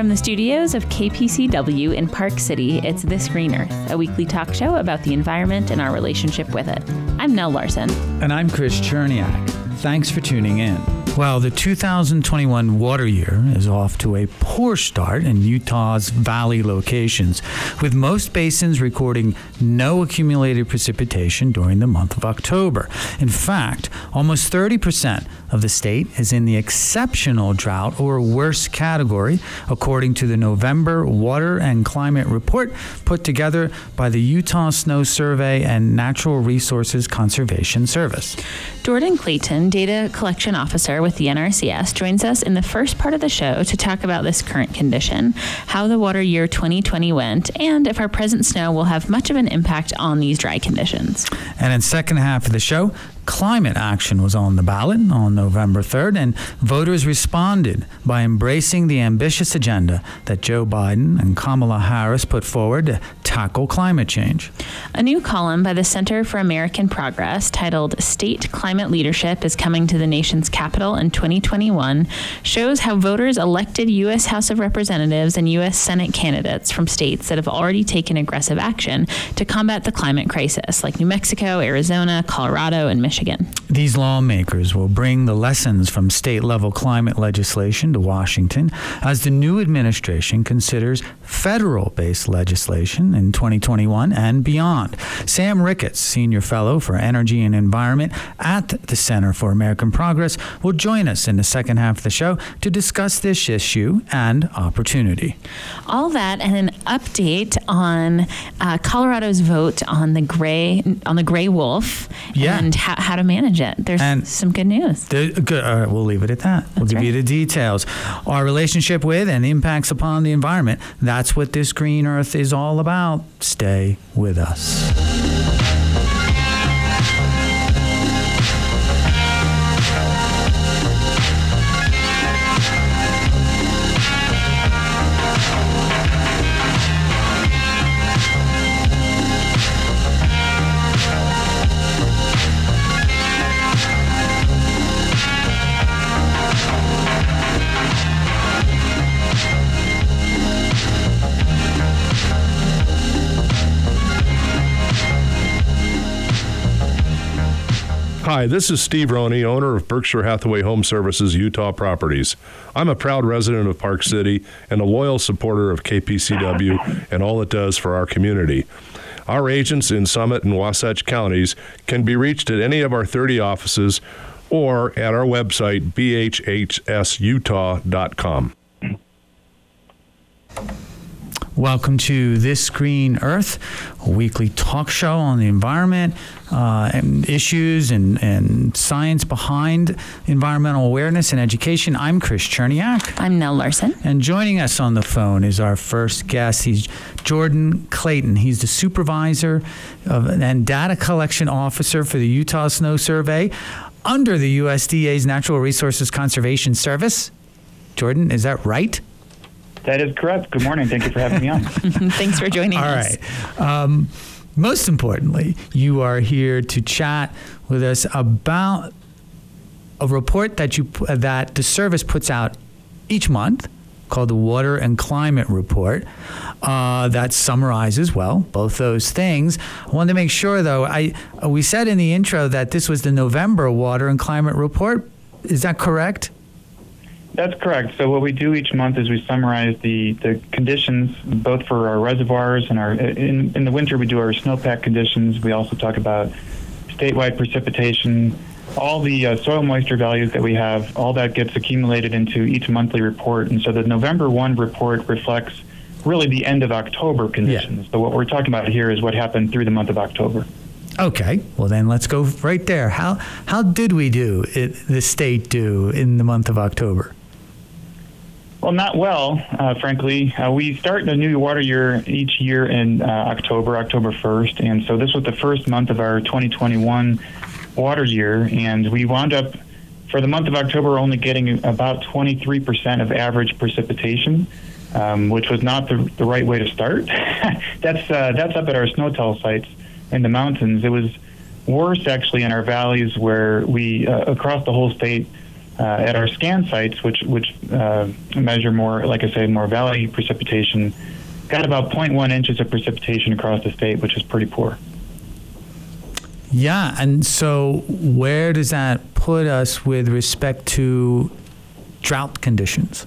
From the studios of KPCW in Park City, it's This Green Earth, a weekly talk show about the environment and our relationship with it. I'm Nell Larson. And I'm Chris Cherniak. Thanks for tuning in. Well, the 2021 water year is off to a poor start in Utah's valley locations, with most basins recording no accumulated precipitation during the month of October. In fact, almost 30% of the state is in the exceptional drought or worse category, according to the November Water and Climate Report put together by the Utah Snow Survey and Natural Resources Conservation Service. Jordan Clayton, Data Collection Officer with the NRCS, joins us in the first part of the show to talk about this current condition, how the water year 2020 went, and if our present snow will have much of an impact on these dry conditions. And in the second half of the show, climate action was on the ballot on November 3rd, and voters responded by embracing the ambitious agenda that Joe Biden and Kamala Harris put forward to tackle climate change. A new column by the Center for American Progress titled State Climate Leadership is Coming to the Nation's Capital in 2021 shows how voters elected U.S. House of Representatives and U.S. Senate candidates from states that have already taken aggressive action to combat the climate crisis, like New Mexico, Arizona, Colorado, and Michigan. These lawmakers will bring the lessons from state-level climate legislation to Washington as the new administration considers federal-based legislation in 2021 and beyond. Sam Ricketts, Senior Fellow for Energy and Environment at the Center for American Progress, will join us in the second half of the show to discuss this issue and opportunity. All that and an update on Colorado's vote on the gray wolf and how to manage it. There's some good news. Good. All right, we'll leave it at that. We'll give you the details. Our relationship with and impacts upon the environment. That's what This Green Earth is all about. Stay with us. Hi, this is Steve Roney, owner of Berkshire Hathaway Home Services Utah Properties. I'm a proud resident of Park City and a loyal supporter of KPCW and all it does for our community. Our agents in Summit and Wasatch counties can be reached at any of our 30 offices or at our website, bhsutah.com. Welcome to This Green Earth, a weekly talk show on the environment and issues and science behind environmental awareness and education. I'm Chris Cherniak. I'm Nell Larson. And joining us on the phone is our first guest. He's Jordan Clayton. He's the supervisor and data collection officer for the Utah Snow Survey under the USDA's Natural Resources Conservation Service. Jordan, is that right? That is correct. Good morning. Thank you for having me on. Thanks for joining us. All right. Most importantly, you are here to chat with us about a report that the service puts out each month called the Water and Climate Report that summarizes, both those things. I wanted to make sure, though, we said in the intro that this was the November Water and Climate Report. Is that correct? That's correct. So what we do each month is we summarize the conditions, both for our reservoirs and in the winter we do our snowpack conditions. We also talk about statewide precipitation, all the soil moisture values that we have, all that gets accumulated into each monthly report. And so the November 1 report reflects really the end of October conditions. Yeah. So what we're talking about here is what happened through the month of October. Okay, well then let's go right there. How did we do, the state do in the month of October? Well, not well, frankly. We start a new water year each year in October 1st, and so this was the first month of our 2021 water year, and we wound up, for the month of October, only getting about 23% of average precipitation, which was not the right way to start. That's up at our SNOTEL sites in the mountains. It was worse, actually, in our valleys where we, across the whole state, at our scan sites, which measure more, like I say, more valley precipitation, got about 0.1 inches of precipitation across the state, which is pretty poor. Yeah, and so where does that put us with respect to drought conditions?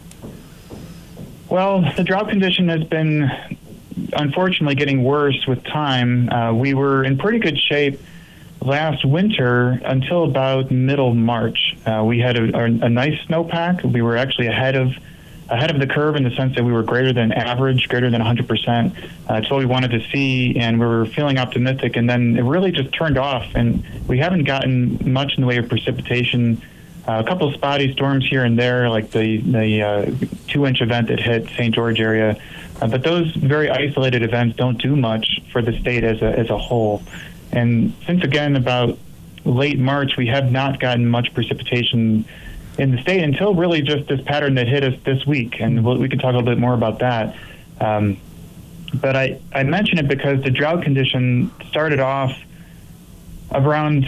Well, the drought condition has been unfortunately getting worse with time. We were in pretty good shape last winter until about middle March. We had a nice snowpack. We were actually ahead of the curve in the sense that we were greater than average, greater than 100%. It's what we wanted to see, and we were feeling optimistic. And then it really just turned off, and we haven't gotten much in the way of precipitation. A couple of spotty storms here and there, like the 2-inch event that hit St. George area. But those very isolated events don't do much for the state as a whole. And since, again, about late March, we have not gotten much precipitation in the state until really just this pattern that hit us this week. And we can talk a little bit more about that. But I mention it because the drought condition started off around,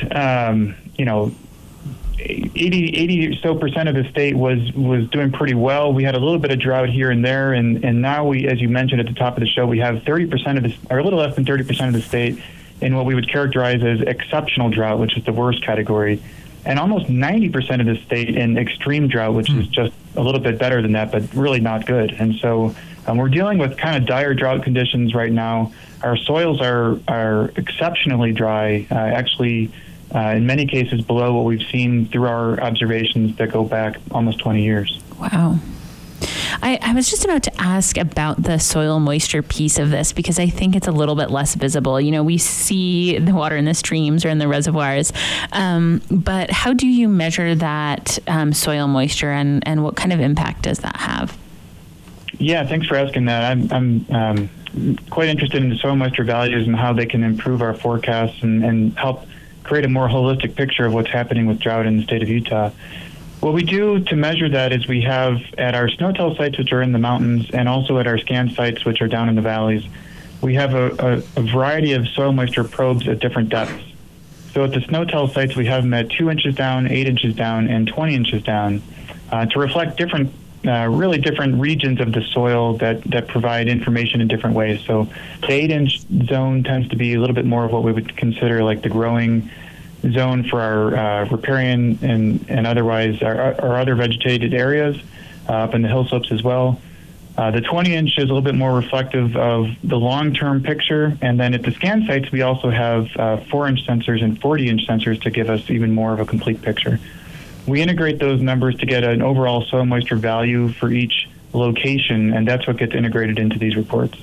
80 or so percent of the state was doing pretty well. We had a little bit of drought here and there, and now we, as you mentioned at the top of the show, we have 30% of this, or a little less than 30% of the state in what we would characterize as exceptional drought, which is the worst category, and almost 90% of the state in extreme drought, which is just a little bit better than that, but really not good. And so we're dealing with kind of dire drought conditions right now. Our soils are exceptionally dry, actually. In many cases below what we've seen through our observations that go back almost 20 years. Wow. I was just about to ask about the soil moisture piece of this, because I think it's a little bit less visible. You know, we see the water in the streams or in the reservoirs, but how do you measure that soil moisture, and what kind of impact does that have? Yeah, thanks for asking that. I'm quite interested in the soil moisture values and how they can improve our forecasts and help create a more holistic picture of what's happening with drought in the state of Utah. What we do to measure that is we have at our SNOTEL sites, which are in the mountains, and also at our scan sites, which are down in the valleys, we have a variety of soil moisture probes at different depths. So at the SNOTEL sites, we have them at 2 inches down, 8 inches down, and 20 inches down to reflect different really different regions of the soil that provide information in different ways. So the 8-inch zone tends to be a little bit more of what we would consider like the growing zone for our riparian and otherwise our other vegetated areas up in the hill slopes as well. The 20-inch is a little bit more reflective of the long-term picture. And then at the scan sites, we also have 4-inch sensors and 40-inch sensors to give us even more of a complete picture. We integrate those numbers to get an overall soil moisture value for each location, and that's what gets integrated into these reports.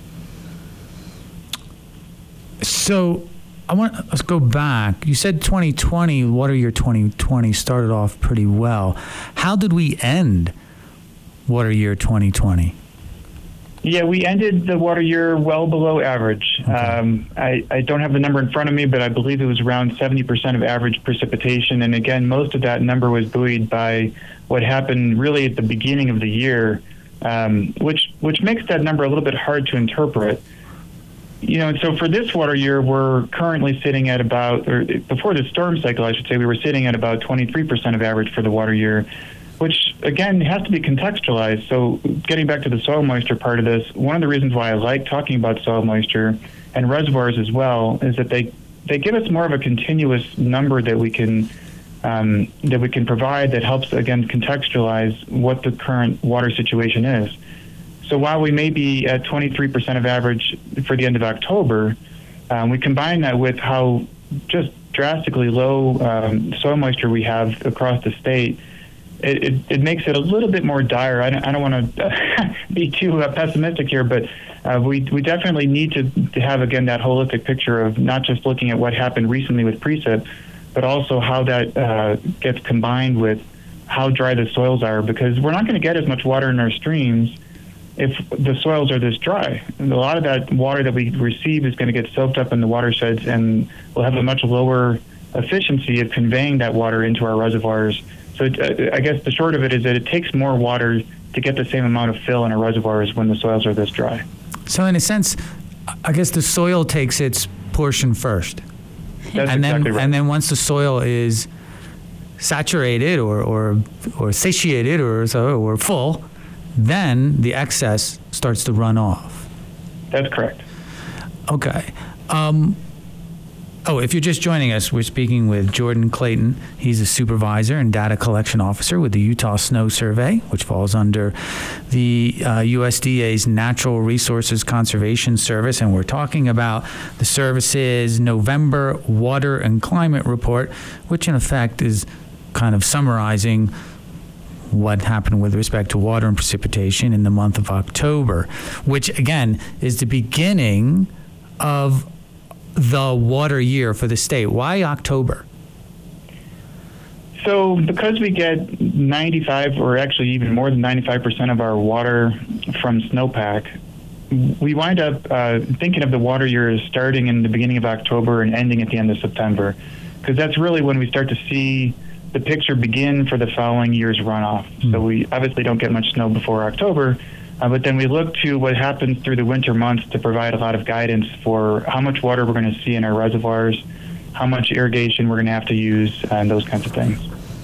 So let's go back. You said 2020, water year 2020 started off pretty well. How did we end water year 2020? Yeah, we ended the water year well below average. Okay. I don't have the number in front of me, but I believe it was around 70% of average precipitation. And again, most of that number was buoyed by what happened really at the beginning of the year, which makes that number a little bit hard to interpret. You know, and so for this water year, we're currently sitting at about, or before the storm cycle, I should say, we were sitting at about 23% of average for the water year, which, again, has to be contextualized. So getting back to the soil moisture part of this, one of the reasons why I like talking about soil moisture and reservoirs as well is that they give us more of a continuous number that we can provide that helps, again, contextualize what the current water situation is. So while we may be at 23% of average for the end of October, we combine that with how just drastically low soil moisture we have across the state. It makes it a little bit more dire. I don't want to be too pessimistic here, but we definitely need to have, again, that holistic picture of not just looking at what happened recently with precip, but also how that gets combined with how dry the soils are, because we're not going to get as much water in our streams if the soils are this dry. And a lot of that water that we receive is going to get soaked up in the watersheds, and we'll have a much lower efficiency of conveying that water into our reservoirs. So I guess the short of it is that it takes more water to get the same amount of fill in our reservoirs when the soils are this dry. So in a sense, I guess the soil takes its portion first. That's exactly right. And then once the soil is saturated or satiated or full, then the excess starts to run off. That's correct. Okay. If you're just joining us, we're speaking with Jordan Clayton. He's a supervisor and data collection officer with the Utah Snow Survey, which falls under the USDA's Natural Resources Conservation Service. And we're talking about the service's November Water and Climate Report, which in effect is kind of summarizing what happened with respect to water and precipitation in the month of October, which again is the beginning of the water year for the state. Why October? So because we get 95 or actually even more than 95% of our water from snowpack, we wind up thinking of the water year as starting in the beginning of October and ending at the end of September, because that's really when we start to see the picture begin for the following year's runoff. So we obviously don't get much snow before October, but then we look to what happens through the winter months to provide a lot of guidance for how much water we're going to see in our reservoirs, how much irrigation we're going to have to use, and those kinds of things.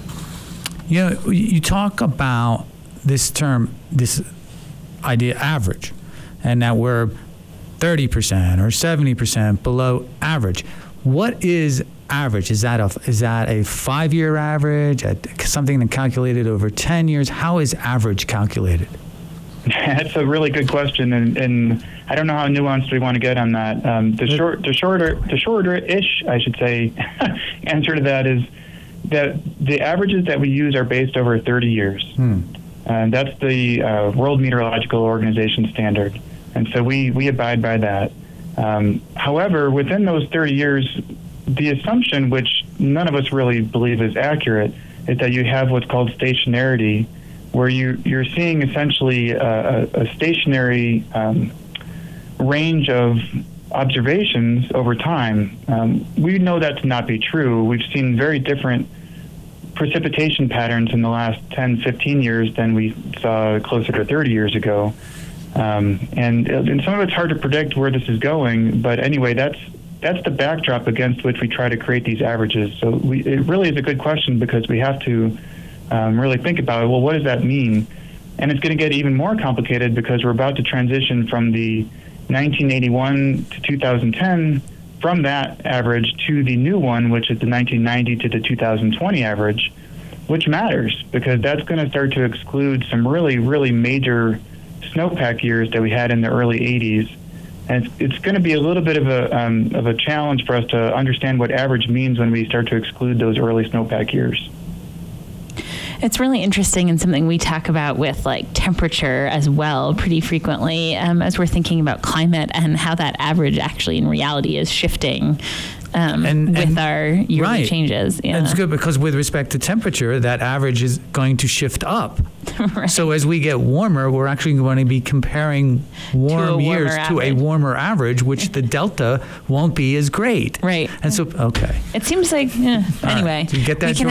You know, you talk about this term, this idea, average, and that we're 30% or 70% below average. What is average? Is that a 5-year average? Something that calculated over 10 years? How is average calculated? That's a really good question, and I don't know how nuanced we want to get on that. The shorter-ish, I should say, answer to that is that the averages that we use are based over 30 years. And that's the World Meteorological Organization standard, and so we abide by that. However, within those 30 years, the assumption, which none of us really believe is accurate, is that you have what's called stationarity, where you're seeing essentially a stationary range of observations over time. We know that to not be true. We've seen very different precipitation patterns in the last 10, 15 years than we saw closer to 30 years ago. And some of it's hard to predict where this is going, but anyway, that's the backdrop against which we try to create these averages. So it really is a good question, because we have to really think about it. Well, what does that mean? And it's going to get even more complicated because we're about to transition from the 1981 to 2010, from that average to the new one, which is the 1990 to the 2020 average, which matters because that's going to start to exclude some really, really major snowpack years that we had in the early 80s. And it's going to be a little bit of a challenge for us to understand what average means when we start to exclude those early snowpack years. It's really interesting and something we talk about with like temperature as well pretty frequently as we're thinking about climate and how that average actually in reality is shifting with our yearly changes. Yeah. And it's good because with respect to temperature, that average is going to shift up. Right. So as we get warmer, we're actually going to be comparing warm years to a warmer average, which the delta won't be as great. Right. And so, okay. It seems like, anyway. Right. Do you get that,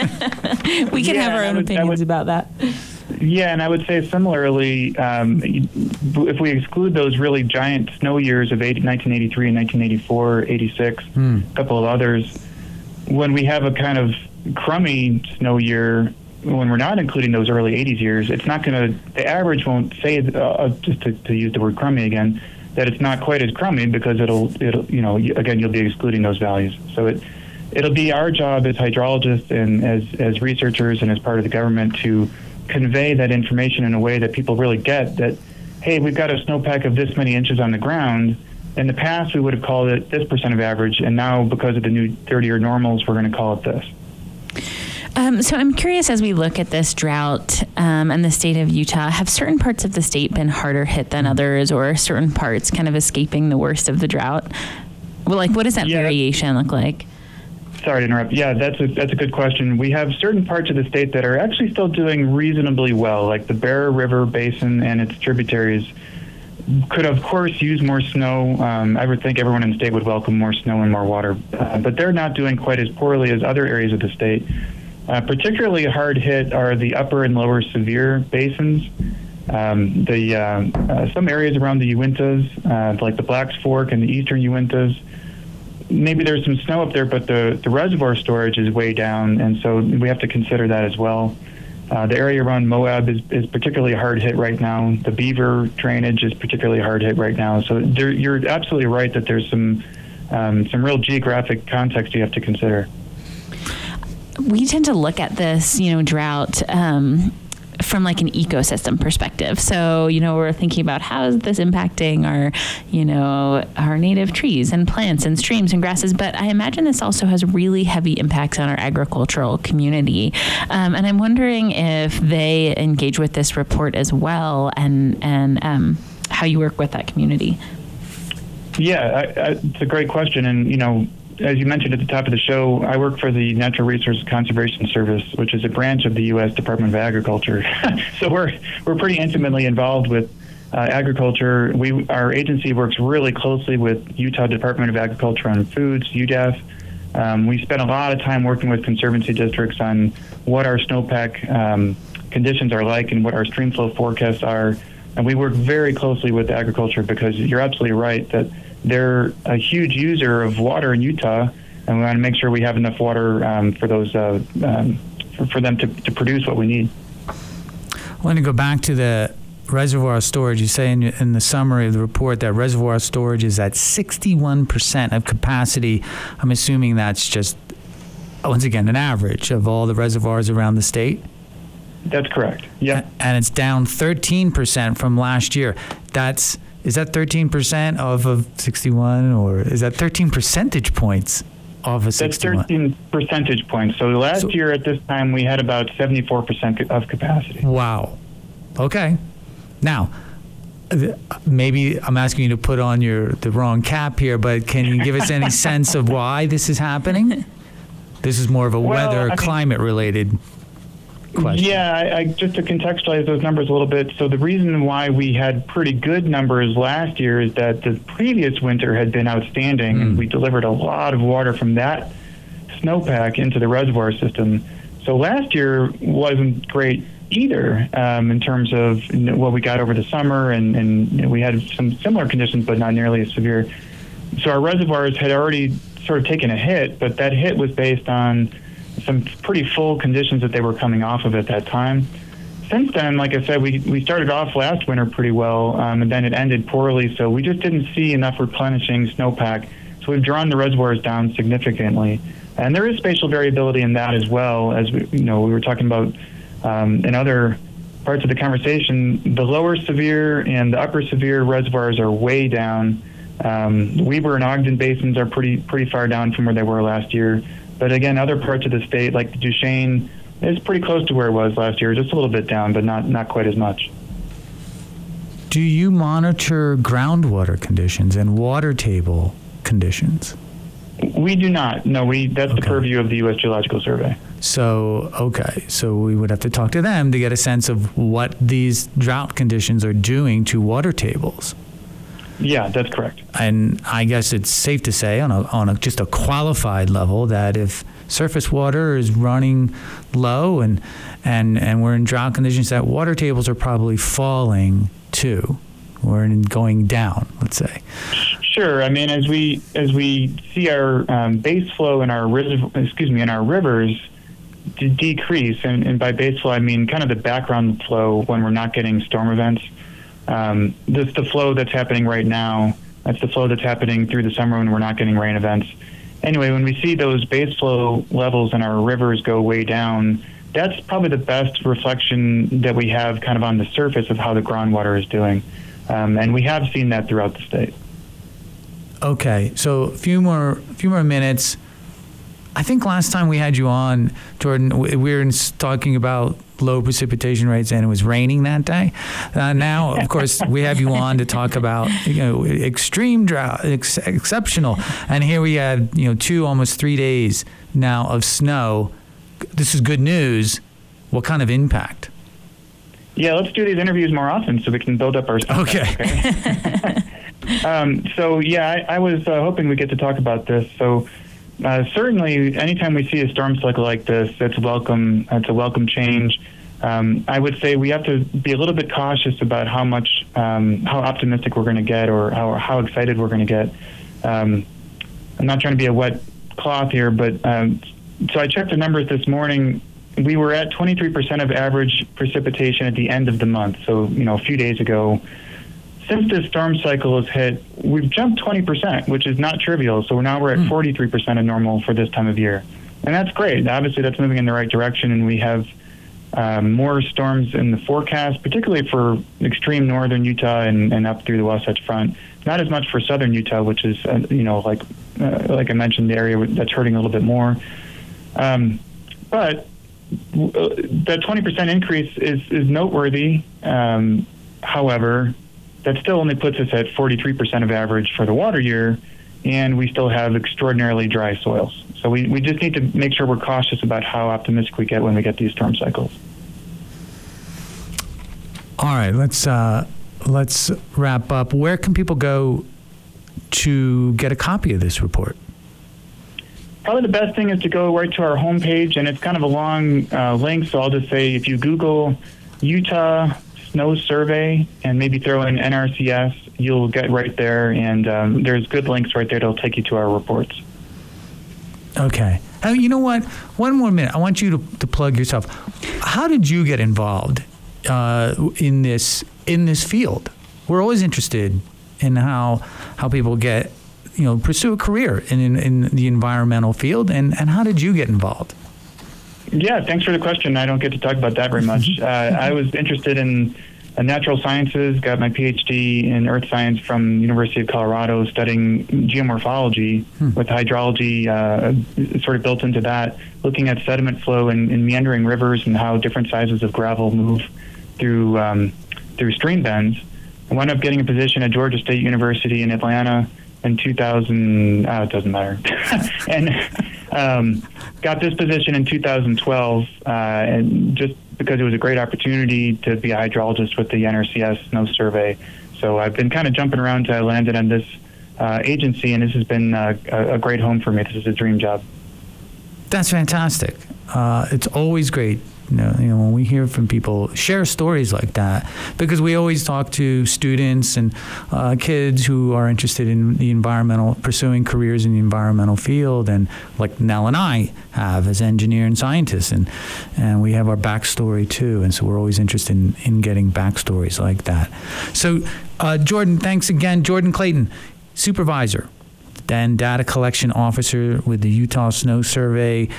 we can have our own opinions about that. Yeah, and I would say similarly, if we exclude those really giant snow years of 1983 and 1984, 86, a couple of others, when we have a kind of crummy snow year, when we're not including those early 80s years, it's not going to, the average won't say, just to use the word crummy again, that it's not quite as crummy because it'll again, you'll be excluding those values. So it'll be our job as hydrologists and as researchers and as part of the government to convey that information in a way that people really get that, hey, we've got a snowpack of this many inches on the ground. In the past, we would have called it this percent of average, and now because of the new 30-year normals, we're going to call it this. So I'm curious, as we look at this drought and the state of Utah, have certain parts of the state been harder hit than others, or certain parts kind of escaping the worst of the drought? Well, like, what does that variation look like? Sorry to interrupt. Yeah, that's a good question. We have certain parts of the state that are actually still doing reasonably well, like the Bear River Basin and its tributaries could, of course, use more snow. I would think everyone in the state would welcome more snow and more water, but they're not doing quite as poorly as other areas of the state. Particularly hard hit are the upper and lower severe basins. Some areas around the Uintas, like the Blacks Fork and the eastern Uintas, maybe there's some snow up there, but the reservoir storage is way down, and so we have to consider that as well. The area around Moab is particularly hard hit right now. The beaver drainage is particularly hard hit right now. So you're absolutely right that there's some real geographic context you have to consider. We tend to look at this, drought from like an ecosystem perspective. So, we're thinking about how is this impacting our native trees and plants and streams and grasses. But I imagine this also has really heavy impacts on our agricultural community. And I'm wondering if they engage with this report as well and how you work with that community. Yeah, it's a great question. And, as you mentioned at the top of the show, I work for the Natural Resources Conservation Service, which is a branch of the U.S. Department of Agriculture. So we're pretty intimately involved with agriculture. Our agency works really closely with Utah Department of Agriculture and Foods, UDAF. We spend a lot of time working with conservancy districts on what our snowpack conditions are like and what our stream flow forecasts are. And we work very closely with agriculture because you're absolutely right that they're a huge user of water in Utah, and we want to make sure we have enough water for those for them to produce what we need. I want to go back to the reservoir storage. You say in the summary of the report that reservoir storage is at 61% of capacity. I'm assuming that's just, once again, an average of all the reservoirs around the state? That's correct. Yeah. And it's down 13% from last year. Is that 13% off of 61, or is that 13 percentage points off of 61? That's 13 percentage points. So last year at this time, we had about 74% of capacity. Wow. Okay. Now, maybe I'm asking you to put on the wrong cap here, but can you give us any sense of why this is happening? This is more of a climate-related question. Yeah, I just to contextualize those numbers a little bit. So the reason why we had pretty good numbers last year is that the previous winter had been outstanding, and we delivered a lot of water from that snowpack into the reservoir system. So last year wasn't great either in terms of what we got over the summer, and we had some similar conditions, but not nearly as severe. So our reservoirs had already sort of taken a hit, but that hit was based on some pretty full conditions that they were coming off of at that time. Since then, like I said, we started off last winter pretty well, and then it ended poorly, so we just didn't see enough replenishing snowpack. So we've drawn the reservoirs down significantly. And there is spatial variability in that as well, as we were talking about in other parts of the conversation. The lower severe and the upper severe reservoirs are way down. Weber and Ogden basins are pretty far down from where they were last year. But again, other parts of the state, like the Duchesne, is pretty close to where it was last year, just a little bit down, but not quite as much. Do you monitor groundwater conditions and water table conditions? We do not. No, that's the purview of the U.S. Geological Survey. So we would have to talk to them to get a sense of what these drought conditions are doing to water tables. Yeah, that's correct. And I guess it's safe to say on just a qualified level that if surface water is running low and we're in drought conditions, that water tables are probably falling too, or going down, let's say. Sure. I mean, as we see our base flow in our rivers decrease, and by base flow I mean kind of the background flow when we're not getting storm events. That's the flow that's happening right now. That's the flow that's happening through the summer when we're not getting rain events. Anyway, when we see those base flow levels in our rivers go way down, that's probably the best reflection that we have kind of on the surface of how the groundwater is doing. And we have seen that throughout the state. Okay, so a few more minutes. I think last time we had you on, Jordan, we were talking about low precipitation rates, and it was raining that day. Now, of course, we have you on to talk about extreme drought, exceptional, and here we have 2, almost 3 days now of snow. This is good news. What kind of impact? Yeah, let's do these interviews more often so we can build up our stuff. Okay. So yeah, I was hoping we get to talk about this. So. Certainly, anytime we see a storm cycle like this, it's welcome. It's a welcome change. I would say we have to be a little bit cautious about how much, how optimistic we're going to get, or how excited we're going to get. I'm not trying to be a wet cloth here, but so I checked the numbers this morning. We were at 23% of average precipitation at the end of the month, so a few days ago. Since this storm cycle has hit, we've jumped 20%, which is not trivial. So now we're at 43% of normal for this time of year. And that's great. Obviously, that's moving in the right direction, and we have more storms in the forecast, particularly for extreme northern Utah and up through the Wasatch Front. Not as much for southern Utah, which is, like I mentioned, the area that's hurting a little bit more. But that 20% increase is noteworthy. However, that still only puts us at 43% of average for the water year, and we still have extraordinarily dry soils. So we just need to make sure we're cautious about how optimistic we get when we get these storm cycles. All right, let's wrap up. Where can people go to get a copy of this report? Probably the best thing is to go right to our homepage, and it's kind of a long link, so I'll just say if you Google Utah Snow Survey and maybe throw in NRCS, you'll get right there, and there's good links right there that'll take you to our reports. Okay. You know what? One more minute. I want you to plug yourself. How did you get involved in this field? We're always interested in how people get pursue a career in the environmental field, and how did you get involved? Yeah, thanks for the question. I don't get to talk about that very much. I was interested in natural sciences, got my PhD in earth science from University of Colorado, studying geomorphology with hydrology sort of built into that, looking at sediment flow in meandering rivers and how different sizes of gravel move through stream bends. I wound up getting a position at Georgia State University in Atlanta in 2000, it doesn't matter, and got this position in 2012, and just because it was a great opportunity to be a hydrologist with the NRCS Snow Survey. So I've been kind of jumping around till I landed on this agency, and this has been a great home for me. This is a dream job. That's fantastic. It's always great. When we hear from people share stories like that, because we always talk to students and kids who are interested in the pursuing careers in the environmental field, and like Nell and I have as engineer and scientists, and we have our backstory too, and so we're always interested in getting backstories like that. So, Jordan, thanks again. Jordan Clayton, supervisor and data collection officer with the Utah Snow Survey,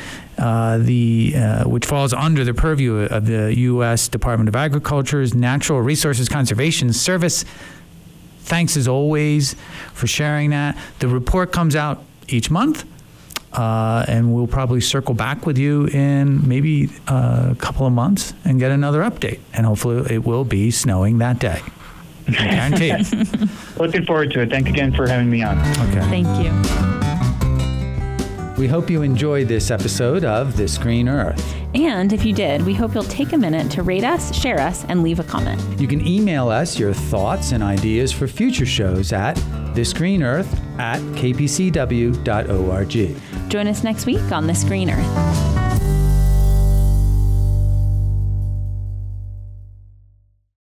which falls under the purview of the U.S. Department of Agriculture's Natural Resources Conservation Service. Thanks as always for sharing that. The report comes out each month, and we'll probably circle back with you in maybe a couple of months and get another update. And hopefully it will be snowing that day. I guarantee it. Looking forward to it. Thanks again for having me on. Okay. Thank you. We hope you enjoyed this episode of This Green Earth. And if you did, we hope you'll take a minute to rate us, share us, and leave a comment. You can email us your thoughts and ideas for future shows at thisgreenearth@kpcw.org. Join us next week on This Green Earth.